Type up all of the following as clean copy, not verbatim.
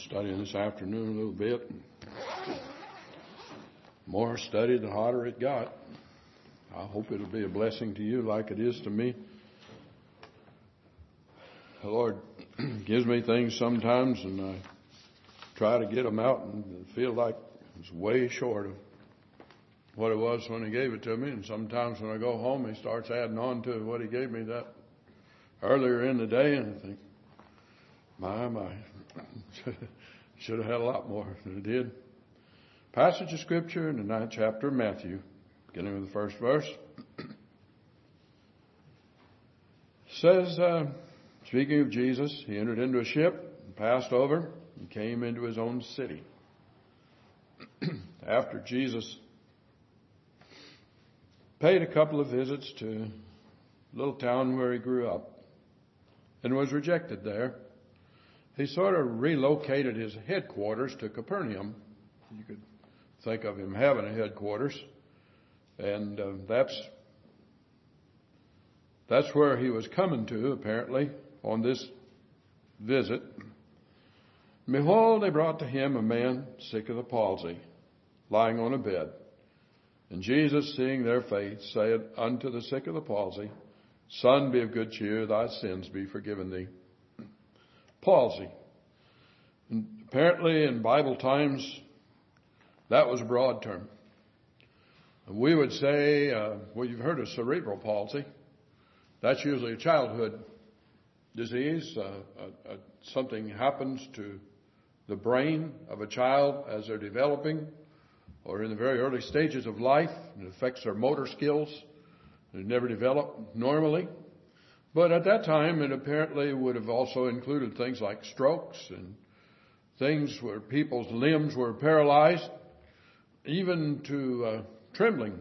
Studying this afternoon a little bit. More study, the hotter it got. I hope it'll be a blessing to you like it is to me. The Lord gives me things sometimes, and I try to get them out and feel like it's way short of what it was when He gave it to me. And sometimes when I go home, He starts adding on to what He gave me that earlier in the day, and I think, my. Should have had a lot more than it did. Passage of Scripture in the 9th chapter of Matthew, beginning with the first verse. Says, speaking of Jesus, He entered into a ship and passed over and came into His own city. After Jesus paid a couple of visits to a little town where He grew up and was rejected there, He sort of relocated His headquarters to Capernaum. You could think of Him having a headquarters. And that's where He was coming to, apparently, on this visit. Behold, they brought to Him a man sick of the palsy, lying on a bed. And Jesus, seeing their faith, said unto the sick of the palsy, Son, be of good cheer, thy sins be forgiven thee. Palsy. And apparently in Bible times, that was a broad term. We would say, well, you've heard of cerebral palsy. That's usually a childhood disease. Something happens to the brain of a child as they're developing or in the very early stages of life. It affects their motor skills. They never develop normally. But at that time, it apparently would have also included things like strokes and things where people's limbs were paralyzed, even to trembling.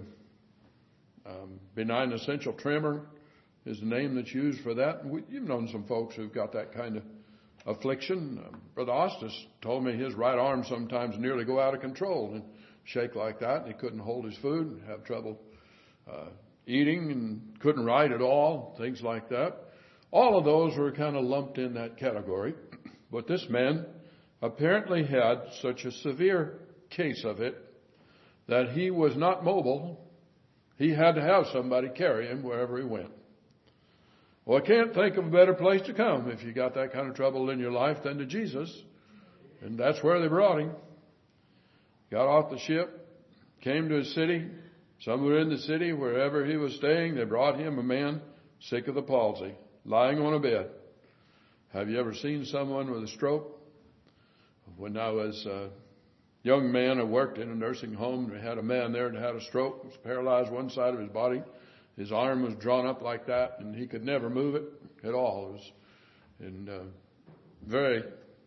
Benign essential tremor is the name that's used for that. You've known some folks who've got that kind of affliction. Brother Ostis told me his right arm sometimes nearly go out of control and shake like that. He couldn't hold his food and have trouble eating and couldn't write at all, things like that. All of those were kind of lumped in that category. But this man apparently had such a severe case of it that he was not mobile. He had to have somebody carry him wherever he went. Well, I can't think of a better place to come if you got that kind of trouble in your life than to Jesus. And that's where they brought him. Got off the ship, came to his city. Somewhere in the city, wherever he was staying, they brought him a man sick of the palsy, lying on a bed. Have you ever seen someone with a stroke? When I was a young man, I worked in a nursing home. We had a man there that had a stroke. He was paralyzed one side of his body. His arm was drawn up like that, and he could never move it at all. It was very,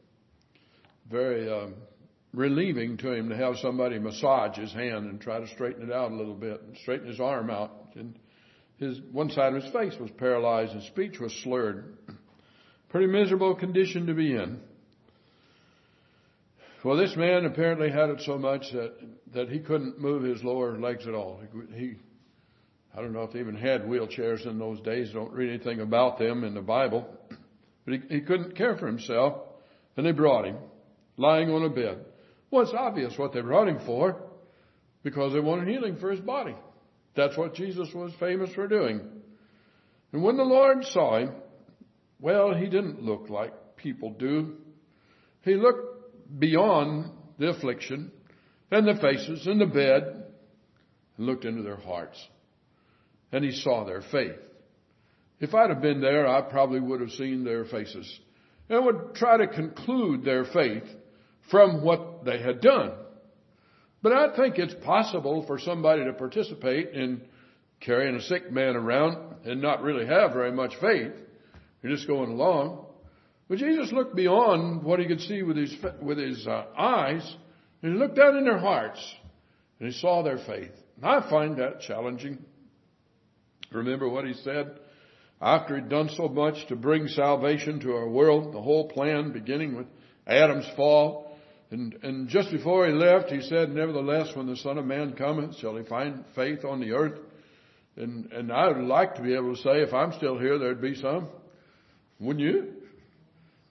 very relieving to him to have somebody massage his hand and try to straighten it out a little bit and straighten his arm out. And one side of his face was paralyzed and speech was slurred. Pretty miserable condition to be in. Well, this man apparently had it so much that he couldn't move his lower legs at all. I don't know if they even had wheelchairs in those days. Don't read anything about them in the Bible. But he couldn't care for himself. And they brought him lying on a bed. Well, it's obvious what they brought him for, because they wanted healing for his body. That's what Jesus was famous for doing. And when the Lord saw him, well, he didn't look like people do. He looked beyond the affliction and the faces and the bed and looked into their hearts. And he saw their faith. If I'd have been there, I probably would have seen their faces and would try to conclude their faith from what they had done. But I think it's possible for somebody to participate in carrying a sick man around and not really have very much faith. You're just going along. But Jesus looked beyond what he could see with his eyes, and he looked down in their hearts, and he saw their faith. And I find that challenging. Remember what he said after he'd done so much to bring salvation to our world, the whole plan beginning with Adam's fall. And just before he left, he said, nevertheless, when the Son of Man cometh, shall he find faith on the earth? And I would like to be able to say, if I'm still here, there'd be some. Wouldn't you?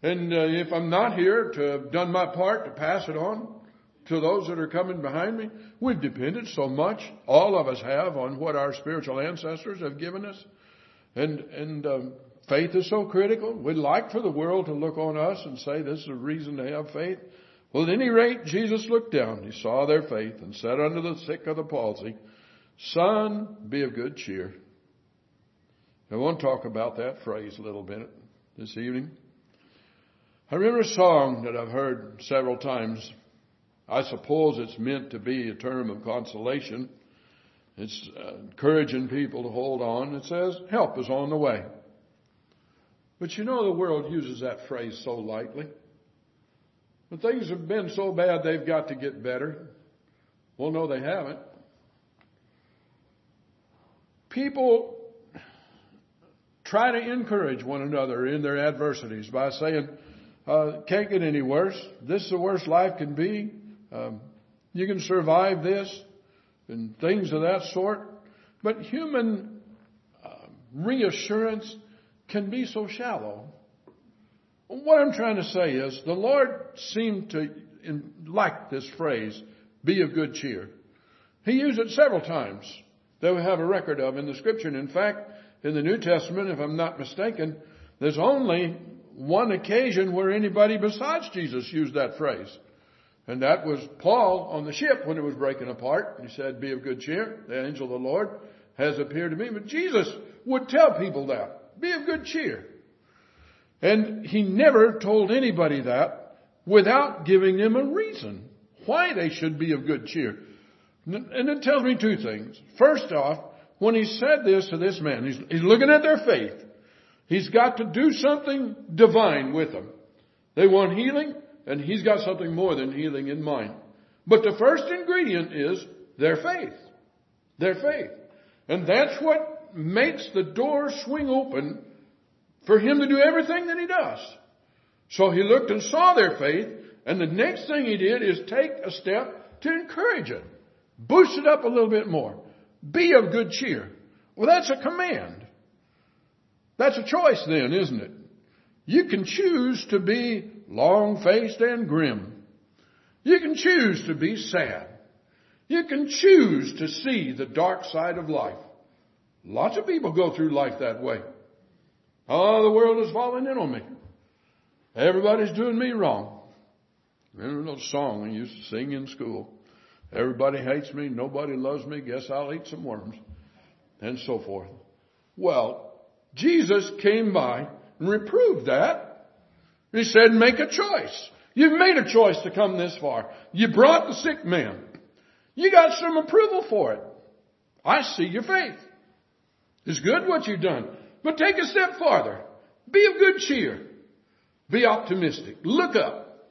And if I'm not here to have done my part to pass it on to those that are coming behind me, we've depended so much, all of us have, on what our spiritual ancestors have given us. And faith is so critical. We'd like for the world to look on us and say this is a reason to have faith. Well, at any rate, Jesus looked down. He saw their faith and said unto the sick of the palsy, Son, be of good cheer. I want to talk about that phrase a little bit this evening. I remember a song that I've heard several times. I suppose it's meant to be a term of consolation. It's encouraging people to hold on. It says, help is on the way. But you know the world uses that phrase so lightly. But things have been so bad they've got to get better. Well, no, they haven't. People try to encourage one another in their adversities by saying, can't get any worse. This is the worst life can be. You can survive this and things of that sort. But human reassurance can be so shallow. What I'm trying to say is the Lord seemed to like this phrase, be of good cheer. He used it several times that we have a record of in the Scripture. And in fact, in the New Testament, if I'm not mistaken, there's only one occasion where anybody besides Jesus used that phrase. And that was Paul on the ship when it was breaking apart. He said, be of good cheer. The angel of the Lord has appeared to me. But Jesus would tell people that. Be of good cheer. And he never told anybody that without giving them a reason why they should be of good cheer. And it tells me two things. First off, when he said this to this man, he's looking at their faith. He's got to do something divine with them. They want healing, and he's got something more than healing in mind. But the first ingredient is their faith. Their faith. And that's what makes the door swing open for him to do everything that he does. So he looked and saw their faith, and the next thing he did is take a step to encourage it. Boost it up a little bit more. Be of good cheer. Well, that's a command. That's a choice then, isn't it? You can choose to be long-faced and grim. You can choose to be sad. You can choose to see the dark side of life. Lots of people go through life that way. Oh, the world is falling in on me. Everybody's doing me wrong. Remember those songs we used to sing in school? Everybody hates me. Nobody loves me. Guess I'll eat some worms. And so forth. Well, Jesus came by and reproved that. He said, make a choice. You've made a choice to come this far. You brought the sick man. You got some approval for it. I see your faith. It's good what you've done. But take a step farther. Be of good cheer. Be optimistic. Look up.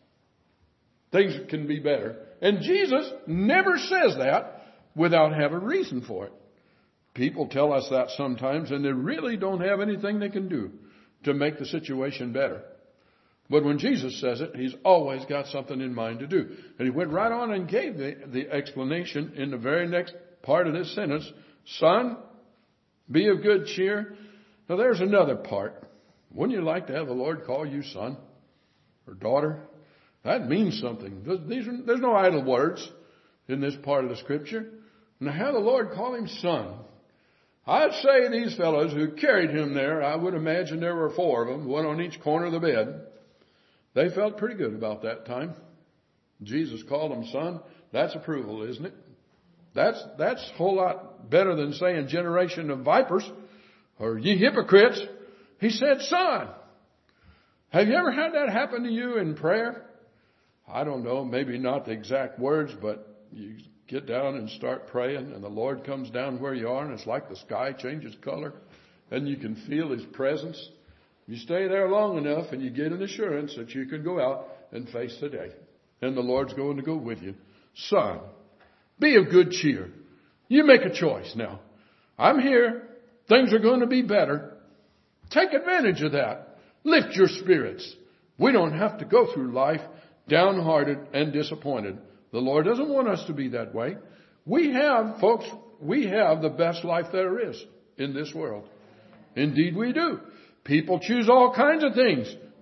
Things can be better. And Jesus never says that without having a reason for it. People tell us that sometimes, and they really don't have anything they can do to make the situation better. But when Jesus says it, he's always got something in mind to do. And he went right on and gave the explanation in the very next part of this sentence. Son, be of good cheer. Now there's another part. Wouldn't you like to have the Lord call you son or daughter? That means something. There's no idle words in this part of the Scripture. Now have the Lord call him son. I'd say these fellows who carried him there, I would imagine there were 4 of them, one on each corner of the bed. They felt pretty good about that time. Jesus called them son. That's approval, isn't it? That's a whole lot better than saying generation of vipers or ye hypocrites. He said son. Have you ever had that happen to you in prayer? I don't know, maybe not the exact words, but you get down and start praying and the Lord comes down where you are and it's like the sky changes color and you can feel his presence. You stay there long enough and you get an assurance that you can go out and face the day. And the Lord's going to go with you. Son, be of good cheer. You make a choice now. I'm here. Things are going to be better. Take advantage of that. Lift your spirits. We don't have to go through life downhearted and disappointed. The Lord doesn't want us to be that way. We have, folks, the best life there is in this world. Indeed we do. People choose all kinds of things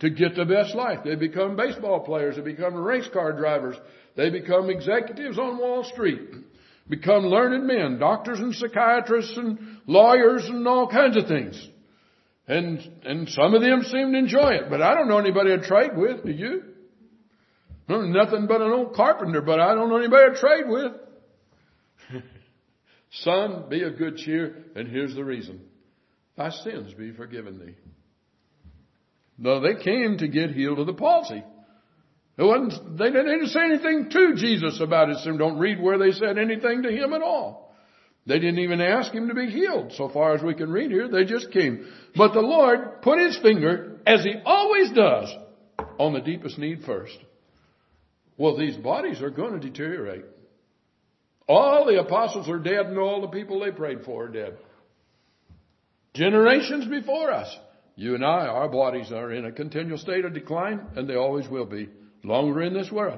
to get the best life. They become baseball players. They become race car drivers. They become executives on Wall Street. Become learned men, doctors and psychiatrists and lawyers and all kinds of things. And some of them seem to enjoy it, but I don't know anybody to trade with. Do you? I'm nothing but an old carpenter, but I don't know anybody to trade with. Son, be of good cheer, and here's the reason. Thy sins be forgiven thee. No, they came to get healed of the palsy. They didn't say anything to Jesus about his sin. Don't read where they said anything to him at all. They didn't even ask him to be healed, so far as we can read here. They just came. But the Lord put his finger, as he always does, on the deepest need first. Well, these bodies are going to deteriorate. All the apostles are dead, and all the people they prayed for are dead. Generations before us. You and I, our bodies are in a continual state of decline, and they always will be, longer in this world.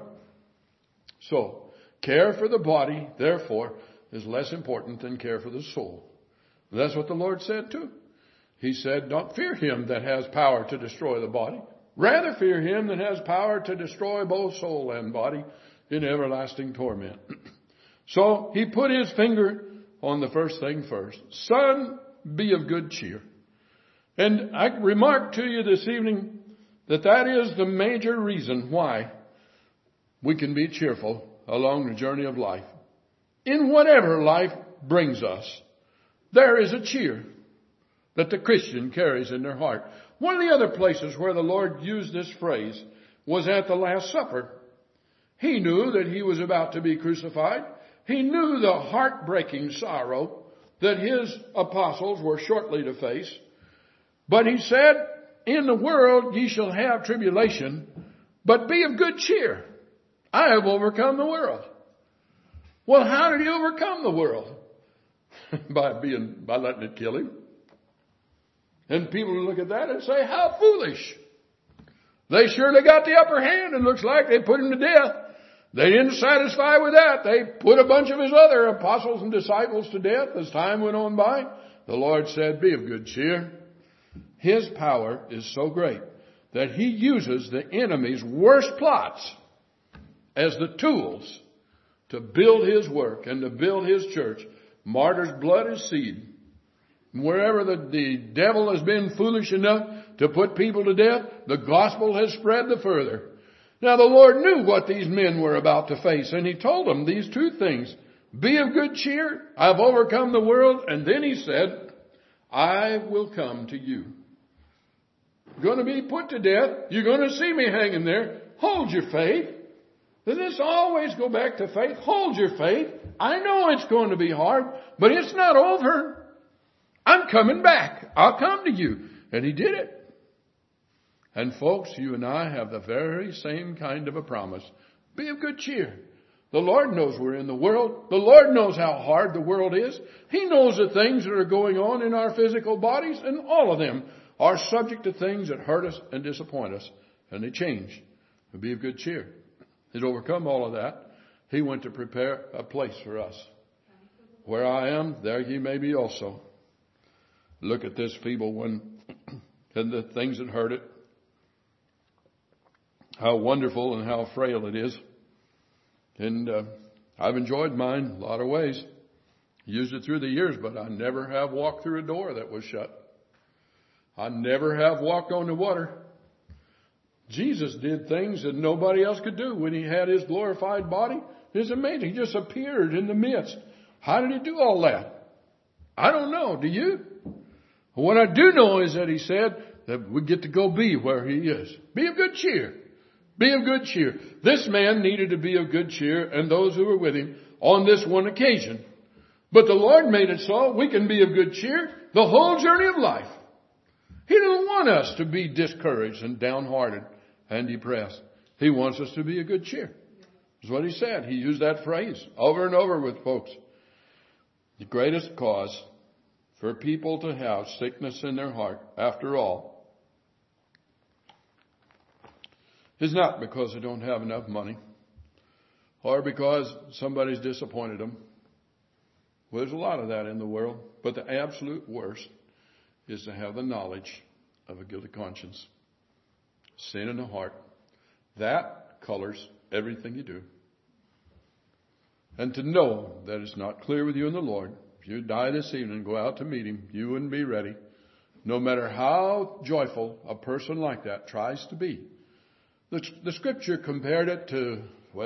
So, care for the body, therefore, is less important than care for the soul. And that's what the Lord said too. He said, don't fear him that has power to destroy the body. Rather fear him that has power to destroy both soul and body in everlasting torment. So he put his finger on the first thing first. Son, be of good cheer. And I remarked to you this evening that is the major reason why we can be cheerful along the journey of life. In whatever life brings us, there is a cheer that the Christian carries in their heart. One of the other places where the Lord used this phrase was at the Last Supper. He knew that he was about to be crucified. He knew the heartbreaking sorrow that his apostles were shortly to face. But he said, in the world ye shall have tribulation, but be of good cheer. I have overcome the world. Well, how did he overcome the world? by letting it kill him. And people look at that and say, how foolish. They surely got the upper hand, and looks like they put him to death. They didn't satisfy with that. They put a bunch of his other apostles and disciples to death as time went on by. The Lord said, be of good cheer. His power is so great that he uses the enemy's worst plots as the tools to build his work and to build his church. Martyr's blood is seed. Wherever the devil has been foolish enough to put people to death, the gospel has spread the further. Now the Lord knew what these men were about to face, and he told them these two things. Be of good cheer. I've overcome the world. And then he said, I will come to you. You're going to be put to death. You're going to see me hanging there. Hold your faith. Does this always go back to faith? Hold your faith. I know it's going to be hard, but it's not over. I'm coming back. I'll come to you. And he did it. And folks, you and I have the very same kind of a promise. Be of good cheer. The Lord knows we're in the world. The Lord knows how hard the world is. He knows the things that are going on in our physical bodies, and all of them are subject to things that hurt us and disappoint us. And they change. But be of good cheer. He's overcome all of that. He went to prepare a place for us. Where I am, there ye may be also. Look at this feeble one and the things that hurt it. How wonderful and how frail it is. And I've enjoyed mine a lot of ways. Used it through the years, but I never have walked through a door that was shut. I never have walked on the water. Jesus did things that nobody else could do when he had his glorified body. It's amazing. He just appeared in the midst. How did he do all that? I don't know. Do you? What I do know is that he said that we get to go be where he is. Be of good cheer. Be of good cheer. This man needed to be of good cheer, and those who were with him on this one occasion. But the Lord made it so we can be of good cheer the whole journey of life. He doesn't want us to be discouraged and downhearted and depressed. He wants us to be of good cheer. That's what he said. He used that phrase over and over with folks. The greatest cause for people to have sickness in their heart, after all, is not because they don't have enough money or because somebody's disappointed them. Well, there's a lot of that in the world, but the absolute worst is to have the knowledge of a guilty conscience. sin in the heart. That colors everything you do. And to know that it's not clear with you and the Lord, if you die this evening and go out to meet Him, you wouldn't be ready. No matter how joyful a person like that tries to be. The Scripture compared it to,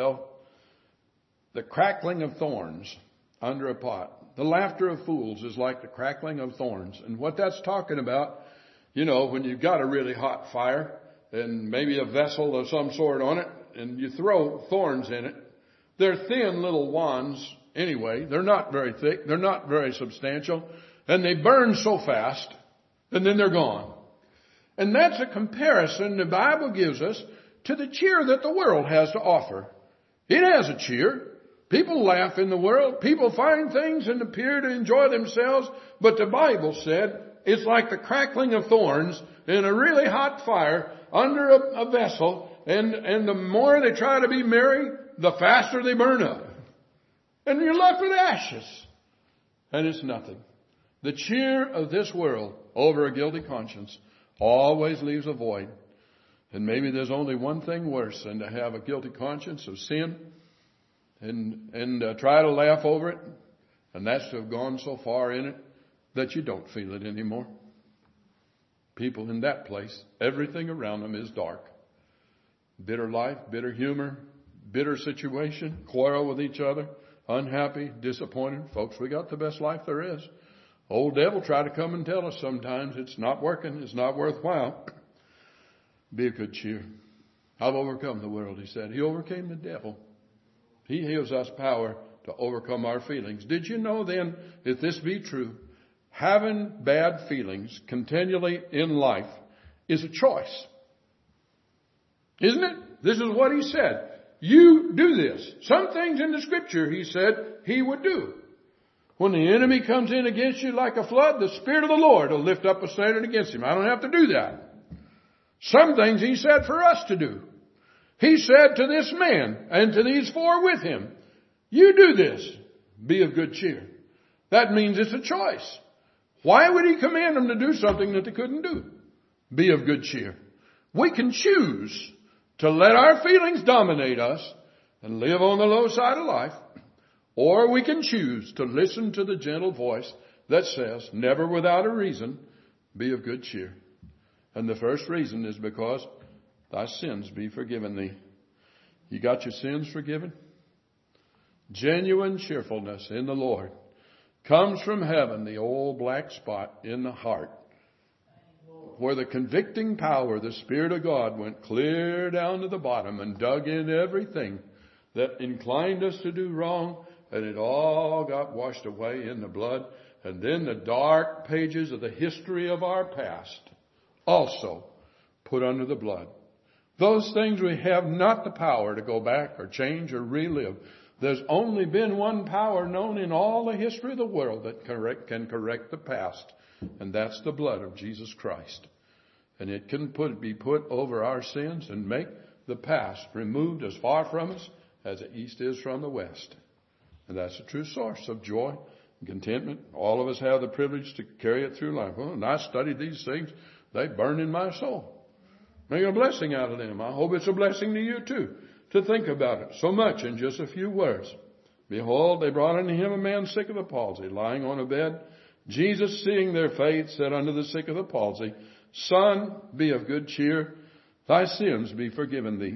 the crackling of thorns under a pot. The laughter of fools is like the crackling of thorns. And what that's talking about, when you've got a really hot fire and maybe a vessel of some sort on it and you throw thorns in it, they're thin little wands anyway. They're not very thick. They're not very substantial. And they burn so fast and then they're gone. And that's a comparison the Bible gives us to the cheer that the world has to offer. It has a cheer. People laugh in the world. People find things and appear to enjoy themselves. But the Bible said it's like the crackling of thorns in a really hot fire under a vessel. And the more they try to be merry, the faster they burn up. And you're left with ashes. And it's nothing. The cheer of this world over a guilty conscience always leaves a void. And maybe there's only one thing worse than to have a guilty conscience of sin and try to laugh over it. And that's to have gone so far in it that you don't feel it anymore. People in that place, everything around them is dark. Bitter life, bitter humor, bitter situation, quarrel with each other, unhappy, disappointed. Folks, we got the best life there is. Old devil try to come and tell us sometimes it's not working, it's not worthwhile. Be of good cheer. I've overcome the world, he said. He overcame the devil. He gives us power to overcome our feelings. Did you know then, if this be true, having bad feelings continually in life is a choice? Isn't it? This is what he said. You do this. Some things in the Scripture, he said, he would do. When the enemy comes in against you like a flood, the Spirit of the Lord will lift up a standard against him. I don't have to do that. Some things he said for us to do. He said to this man and to these four with him, you do this. Be of good cheer. That means it's a choice. Why would he command them to do something that they couldn't do? Be of good cheer. We can choose to let our feelings dominate us and live on the low side of life. Or we can choose to listen to the gentle voice that says, never without a reason, be of good cheer. And the first reason is because thy sins be forgiven thee. You got your sins forgiven? Genuine cheerfulness in the Lord comes from heaven, the old black spot in the heart, where the convicting power, the Spirit of God, went clear down to the bottom and dug in everything that inclined us to do wrong, and it all got washed away in the blood. And then the dark pages of the history of our past also put under the blood. Those things we have not the power to go back or change or relive. There's only been one power known in all the history of the world that can correct the past, and that's the blood of Jesus Christ. And it can be put over our sins and make the past removed as far from us as the east is from the west. And that's a true source of joy and contentment. All of us have the privilege to carry it through life. Well, and I studied these things. They burn in my soul. Make a blessing out of them. I hope it's a blessing to you too, to think about it so much in just a few words. Behold, they brought unto him a man sick of the palsy, lying on a bed. Jesus, seeing their faith, said unto the sick of the palsy, Son, be of good cheer. Thy sins be forgiven thee.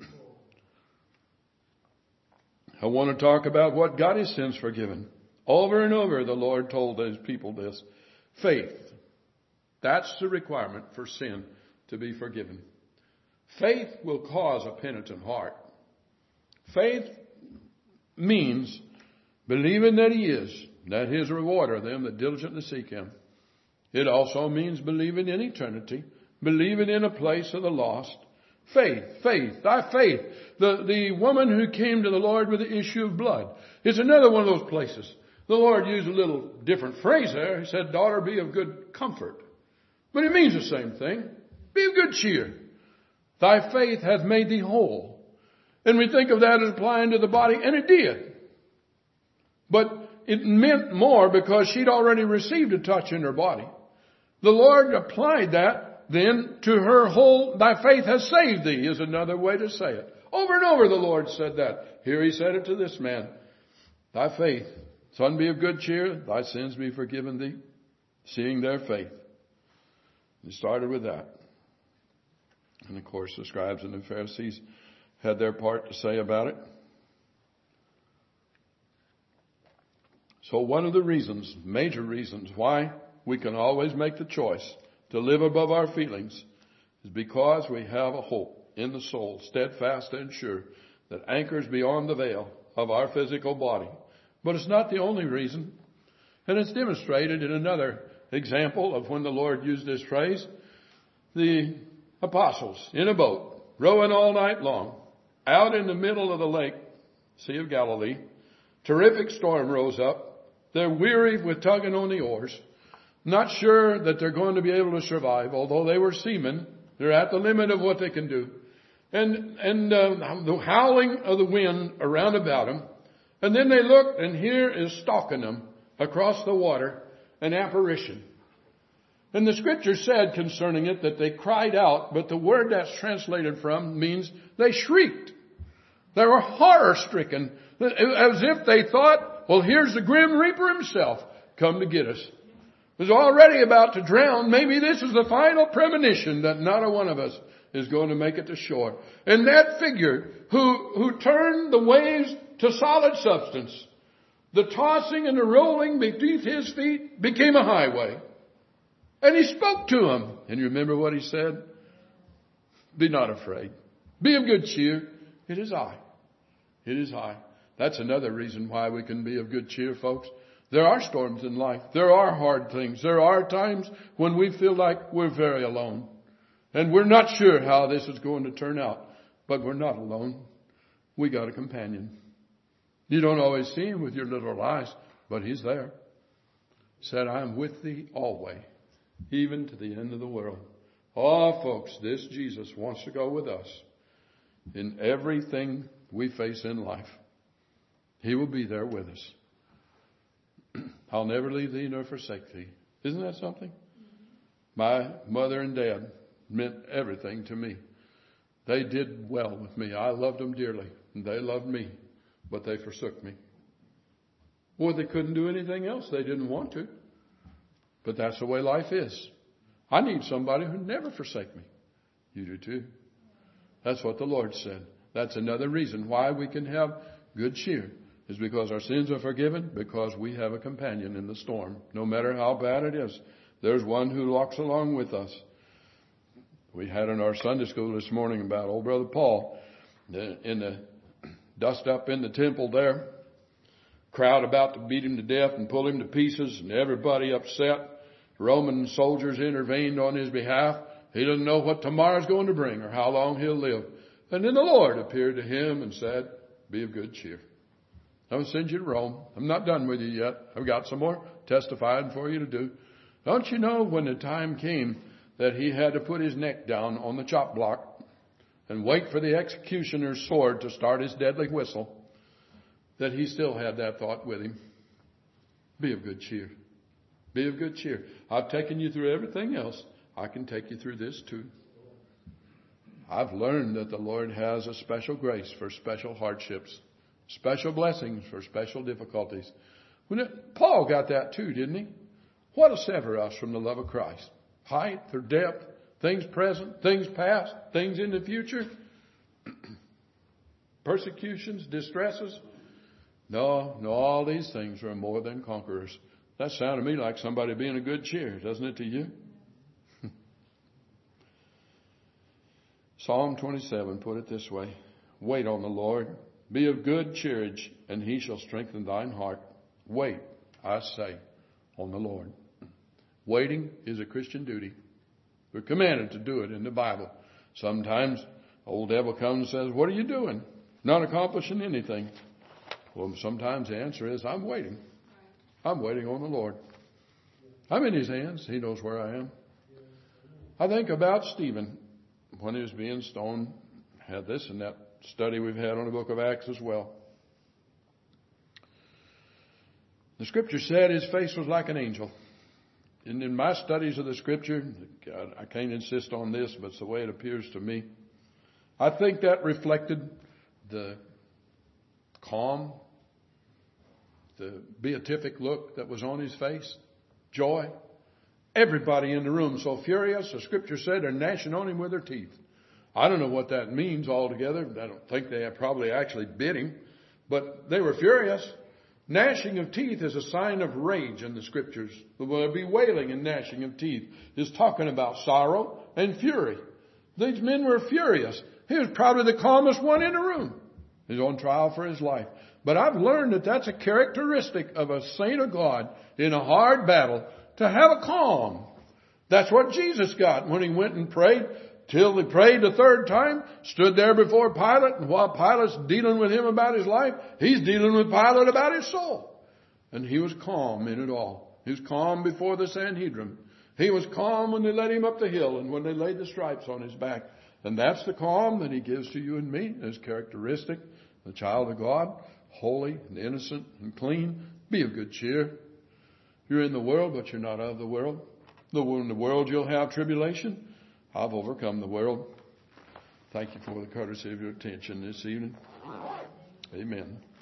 I want to talk about what got his sins forgiven. Over and over, the Lord told his people this. Faith. That's the requirement for sin to be forgiven. Faith will cause a penitent heart. Faith means believing that he is, that his reward are them that diligently seek him. It also means believing in eternity, believing in a place of the lost. Faith, thy faith. The woman who came to the Lord with the issue of blood is another one of those places. The Lord used a little different phrase there. He said, daughter, be of good comfort. But it means the same thing. Be of good cheer. Thy faith hath made thee whole. And we think of that as applying to the body, and it did. But it meant more because she'd already received a touch in her body. The Lord applied that then to her whole, thy faith has saved thee, is another way to say it. Over and over the Lord said that. Here he said it to this man. Thy faith, son, be of good cheer, thy sins be forgiven thee, seeing their faith. He started with that. And of course the scribes and the Pharisees had their part to say about it. So one of the reasons, major reasons why we can always make the choice to live above our feelings is because we have a hope in the soul, steadfast and sure, that anchors beyond the veil of our physical body. But it's not the only reason. And it's demonstrated in another example of when the Lord used this phrase. The apostles in a boat, rowing all night long, out in the middle of the lake, Sea of Galilee. Terrific storm rose up. They're weary with tugging on the oars. Not sure that they're going to be able to survive, although they were seamen. They're at the limit of what they can do. And the howling of the wind around about them. And then they look, and here is stalking them across the water, an apparition. And the scripture said concerning it that they cried out, but the word that's translated from means they shrieked. They were horror-stricken, as if they thought, well, here's the Grim Reaper himself come to get us. Was already about to drown. Maybe this is the final premonition that not a one of us is going to make it to shore. And that figure who turned the waves to solid substance, the tossing and the rolling beneath his feet became a highway. And he spoke to him. And you remember what he said? Be not afraid. Be of good cheer. It is I. It is I. That's another reason why we can be of good cheer, folks. There are storms in life. There are hard things. There are times when we feel like we're very alone. And we're not sure how this is going to turn out. But we're not alone. We got a companion. You don't always see him with your little eyes, but he's there. He said, I am with thee always, even to the end of the world. Oh, folks, this Jesus wants to go with us in everything we face in life. He will be there with us. I'll never leave thee nor forsake thee. Isn't that something? My mother and dad meant everything to me. They did well with me. I loved them dearly, and they loved me, but they forsook me. Well, they couldn't do anything else. They didn't want to. But that's the way life is. I need somebody who never forsake me. You do too. That's what the Lord said. That's another reason why we can have good cheer, is because our sins are forgiven, because we have a companion in the storm. No matter how bad it is, there's one who walks along with us. We had in our Sunday school this morning about old brother Paul in the dust up in the temple there. Crowd about to beat him to death and pull him to pieces, and everybody upset. Roman soldiers intervened on his behalf. He doesn't know what tomorrow's going to bring or how long he'll live. And then the Lord appeared to him and said, be of good cheer. I'm going to send you to Rome. I'm not done with you yet. I've got some more testifying for you to do. Don't you know when the time came that he had to put his neck down on the chop block and wait for the executioner's sword to start his deadly whistle, that he still had that thought with him? Be of good cheer. Be of good cheer. I've taken you through everything else. I can take you through this too. I've learned that the Lord has a special grace for special hardships, special blessings for special difficulties. Paul got that too, didn't he? What will sever us from the love of Christ? Height or depth, things present, things past, things in the future, persecutions, distresses. No, all these things are more than conquerors. That sounded to me like somebody being a good cheer, doesn't it to you? Psalm 27 put it this way. Wait on the Lord. Be of good cheerage, and he shall strengthen thine heart. Wait, I say, on the Lord. Waiting is a Christian duty. We're commanded to do it in the Bible. Sometimes old devil comes and says, what are you doing? Not accomplishing anything. Well, sometimes the answer is, I'm waiting. I'm waiting on the Lord. I'm in his hands. He knows where I am. I think about Stephen when he was being stoned. Had this and that study we've had on the book of Acts as well. The scripture said his face was like an angel. in my studies of the Scripture, God, I can't insist on this, but it's the way it appears to me. I think that reflected the calm, the beatific look that was on his face, joy. Everybody in the room so furious, the Scripture said, they're gnashing on him with their teeth. I don't know what that means altogether. I don't think they probably actually bit him, but they were furious. Gnashing of teeth is a sign of rage in the Scriptures. The bewailing and gnashing of teeth is talking about sorrow and fury. These men were furious. He was probably the calmest one in the room. He's on trial for his life. But I've learned that that's a characteristic of a saint of God in a hard battle, to have a calm. That's what Jesus got when he went and prayed. Till he prayed the third time, stood there before Pilate, and while Pilate's dealing with him about his life, he's dealing with Pilate about his soul. And he was calm in it all. He was calm before the Sanhedrin. He was calm when they led him up the hill and when they laid the stripes on his back. And that's the calm that he gives to you and me as characteristic. The child of God, holy and innocent and clean. Be of good cheer. You're in the world, but you're not of the world. In the world you'll have tribulation. I've overcome the world. Thank you for the courtesy of your attention this evening. Amen.